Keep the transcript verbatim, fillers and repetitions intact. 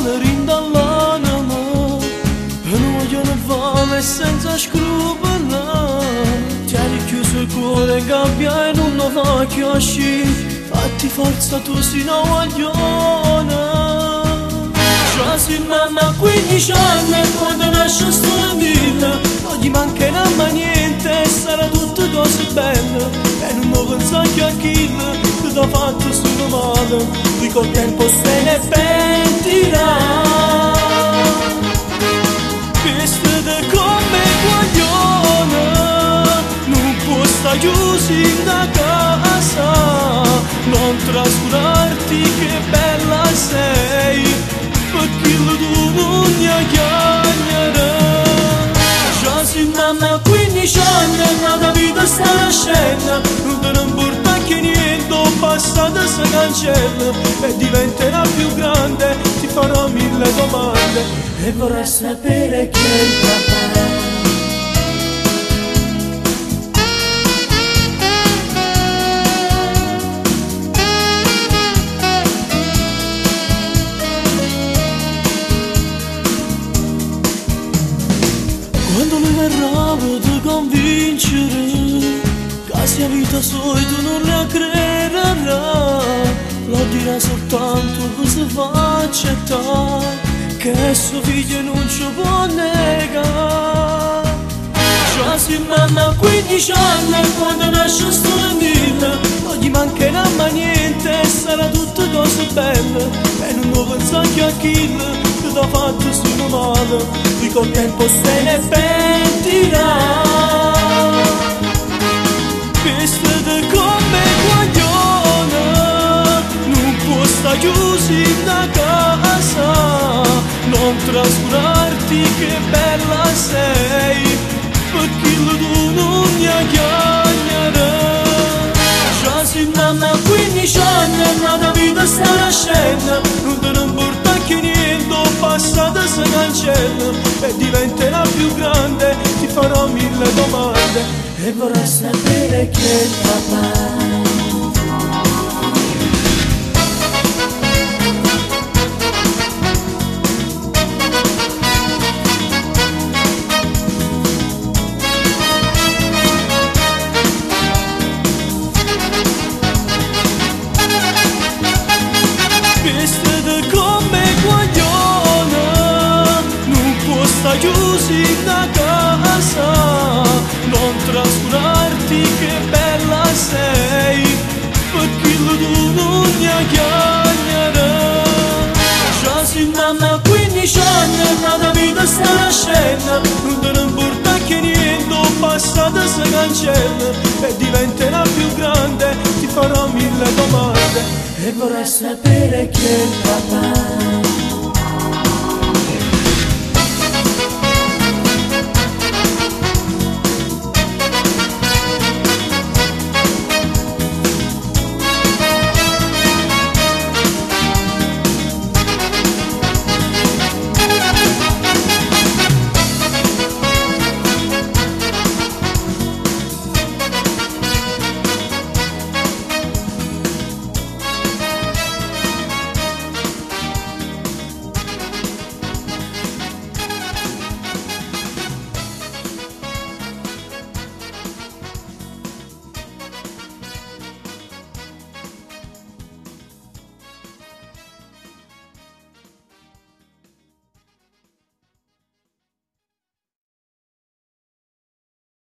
male rindall'anima e non vogliono fame senza scrupoli. Tieni chiuso il cuore in gabbia e non lo fa chiosci, fatti forza tu si no vogliono. Già si mamma quindici anni quando nasce sto bambino, non gli mancherà mai niente, sarà tutte cose belle e non lo pensa che a chi ti ha fatto solo male, lui col tempo se ne pentirà. Vestite come guaglione, non può stare chiuso in casa, non trascurarti che bella sei, perché tu non ne chiagnerà. Già si mamma quindici anni, ma la vita sta nascendo, non te ne importa che niente, passata si cancella e diventerà più grande, ti farò mille domande e vorrà sapere chi è il papà. Quando lui verrà ti convincere che sia vita sua e tu non la crederà, lo dirà soltanto che si fa accettare, che suo figlio non ci può negare. Già si mamma quindici anni quando nasce sto bambino, non gli mancherà mai niente, sarà tutte cose belle e non lo pensa che a chi ti ha fatto solo male, lui col tempo se ne pentirà. Vestite come guaglione, non può stare chiuso in casa, non trascurarti che bella sei, perché tu non ne chiagnerà. Già si mamma quindici anni, ma la vita sta nascendo, non te ne importa che niente, passata si cancella e diventerà più grande, ti farò mille domande e vorrà sapere chi è il papà. Vestite come guaglione, non può stare chiuso in casa, non trascurarti che bella sei, perché tu non ne chiagnerà. Già si mamma quindici anni, ma la vita sta nascendo, non te ne importa che niente, passata si cancella e diventerà più grande, ti farò mille domande e vorrà sapere chi è il papà.